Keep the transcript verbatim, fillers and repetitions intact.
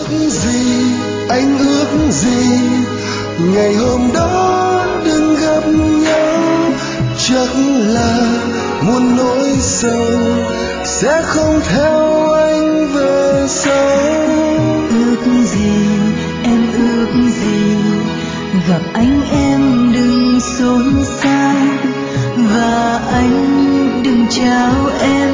ước gì, anh ước gì, ngày hôm đó đừng gặp nhau. Chắc là muôn nỗi sầu sẽ không theo anh về sau. Ước gì, em ước gì, gặp anh em đừng xôn xao, và anh đừng chào em